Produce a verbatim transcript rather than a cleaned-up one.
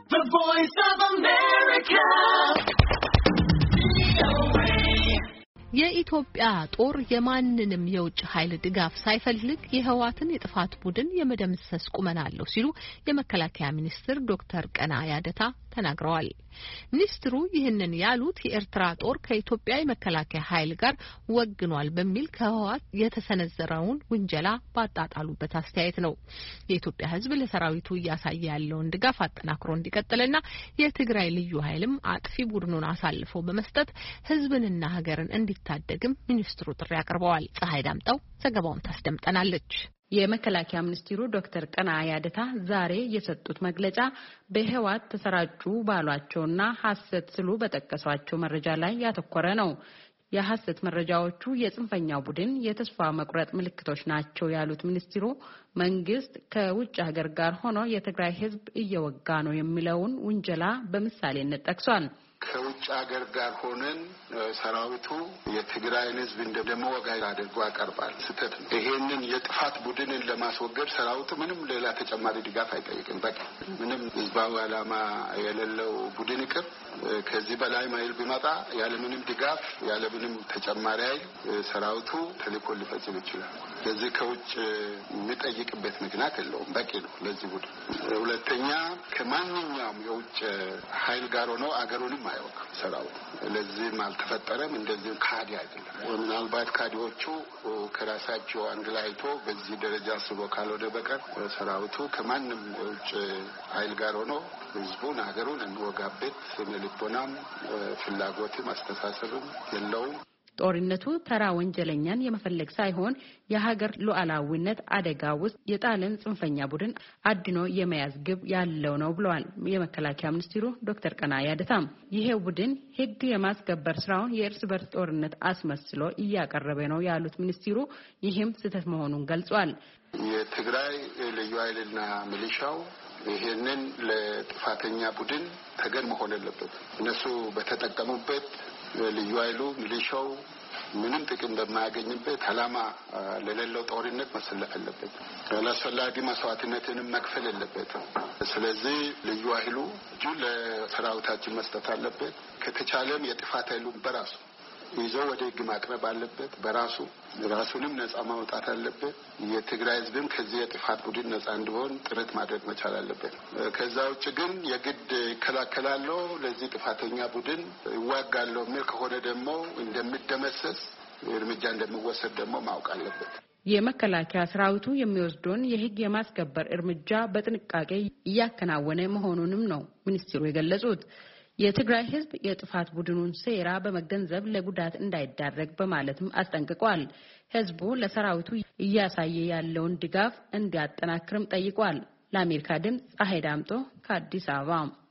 The Voice of America. የኢትዮጵያ ጦር የማንንም የውጭ ኃይል ድጋፍ ሳይፈልግ የህዋትን የጥፋት ቡድን የመደምሰስ ቁመና አለው ሲሉ የመከላከያ ሚኒስትር ዶክተር ቀና ያደታ ተናግረዋል። ሚኒስትሩ ይህንን ያሉት የኤርትራ ጦር ከኢትዮጵያ የመከላከያ ኃይል ጋር ወግኗል በሚል ከህዋት የተሰነዘረውን ውንጀላ ባጣጣሉበት አስተያየት ነው። የኢትዮጵያ ህዝብ ለሰራዊቱ እያሳየ ያለውን ድጋፍ አጠናክሮ እንዲቀጥልና የትግራይ ልዩ ኃይልም አጥፊ ቡድኑን አሳልፎ በመስጠት ህዝብንና ሀገርን እንዲታደግም ሚኒስትሩ ጥሪ አቅርበዋል። ፀሐይ ዳምጠው ዘገባውን ታስደምጠናለች። የመከላከያ ሚኒስትሩ ዶክተር ቀና ያደታ ዛሬ የሰጡት መግለጫ በህዋት ተሰራጩ ባሏቸውና ሐሰት ስሉ በተጠቀሷቸው መረጃ ላይ ያተኮረ ነው። የሐሰት መረጃዎቹ የጽንፈኛው ቡድን የተስፋ መቁረጥ ምልክቶች ናቸው ያሉት ሚኒስትሩ መንግስት ከውጭ ሀገር ጋር ሆኖ የትግራይ ህዝብ እየወጋ ነው የሚለውን ውንጀላ በምሳሌነት ጠቅሷል። ከውጭ ሀገር ጋር ሆነን ሰራዊቱ የትግራይን ህዝብ እንደመወጋ አድርጎ ያቀርባል። ስህተት ነው። ይሄንን የጥፋት ቡድንን ለማስወገድ ሰራዊቱ ምንም ሌላ ተጨማሪ ድጋፍ አይጠይቅም። በቃ ምንም ህዝባዊ ዓላማ የሌለው ቡድን ይቅር ከዚህ በላይ ማይል ቢመጣ ያለ ምንም ድጋፍ ያለ ምንም ተጨማሪ ኃይል ሰራዊቱ ተልዕኮ ሊፈጽም ይችላል። ስለዚህ ከውጭ የሚጠይቅበት ምክንያት የለውም። በቂ ነው ለዚህ ቡድን። ሁለተኛ ከማንኛውም የውጭ ኃይል ጋር ሆኖ አገሩንም አይወቅ ሰራዊቱ ለዚህም አልተፈጠረም። እንደዚህም ካዲ አይደለም። ምናልባት ካዲዎቹ ከራሳቸው አንግላይቶ በዚህ ደረጃ ስቦ ካልሆነ በቀር ሰራዊቱ ከማንም የውጭ ኃይል ጋር ሆኖ ህዝቡን ሀገሩን እንወጋበት ልቦናም ፍላጎትም አስተሳሰብም የለውም። ጦርነቱ ተራ ወንጀለኛን የመፈለግ ሳይሆን የሀገር ሉዓላዊነት አደጋ ውስጥ የጣለን ጽንፈኛ ቡድን አድኖ የመያዝ ግብ ያለው ነው ብለዋል የመከላከያ ሚኒስትሩ ዶክተር ቀና ያደታም። ይሄ ቡድን ህግ የማስከበር ስራውን የእርስ በርስ ጦርነት አስመስሎ እያቀረበ ነው ያሉት ሚኒስትሩ ይህም ስህተት መሆኑን ገልጿል። የትግራይ ልዩ ኃይልና ሚሊሻው ይሄንን ለጥፋተኛ ቡድን ተገን መሆን የለበት። እነሱ በተጠቀሙበት ልዩ ኃይሉ ሚሊሻው ምንም ጥቅም በማያገኝበት ዓላማ ለሌለው ጦርነት መሰለፍ አለበት። አላስፈላጊ መስዋዕትነትንም መክፈል የለበትም። ስለዚህ ልዩ ኃይሉ እጁ ለሰራዊታችን መስጠት አለበት። ከተቻለም የጥፋት ኃይሉን በራሱ ይዞ ወደ ህግ ማቅረብ አለበት። በራሱ ራሱንም ነጻ ማውጣት አለበት። የትግራይ ህዝብም ከዚህ የጥፋት ቡድን ነጻ እንዲሆን ጥረት ማድረግ መቻል አለበት። ከዛ ውጭ ግን የግድ ይከላከላለሁ ለዚህ ጥፋተኛ ቡድን ይዋጋለሁ የሚል ከሆነ ደግሞ እንደሚደመሰስ እርምጃ እንደሚወሰድ ደግሞ ማወቅ አለበት። የመከላከያ ሰራዊቱ የሚወስደውን የህግ የማስከበር እርምጃ በጥንቃቄ እያከናወነ መሆኑንም ነው ሚኒስትሩ የገለጹት። የትግራይ ህዝብ የጥፋት ቡድኑን ሴራ በመገንዘብ ለጉዳት እንዳይዳረግ በማለትም አስጠንቅቋል። ህዝቡ ለሰራዊቱ እያሳየ ያለውን ድጋፍ እንዲያጠናክርም ጠይቋል። ለአሜሪካ ድምጽ ፀሐይ ዳምጦ ከአዲስ አበባ